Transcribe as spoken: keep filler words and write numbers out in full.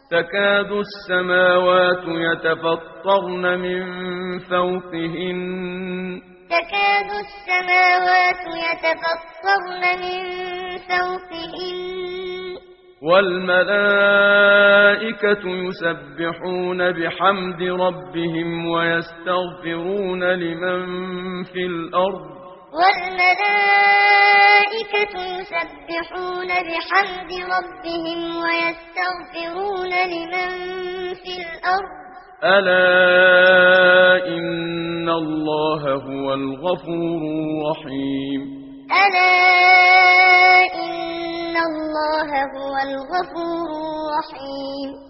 تكاد السماوات يتفطرن من فوقهن تكاد السماوات يتفطرن من فوقهن والملائكة يسبحون بحمد ربهم ويستغفرون لمن في الأرض والملائكة يسبحون بحمد ربهم ويستغفرون لمن في الأرض ألا إن الله هو الغفور الرحيم ألا إن الله هو الغفور الرحيم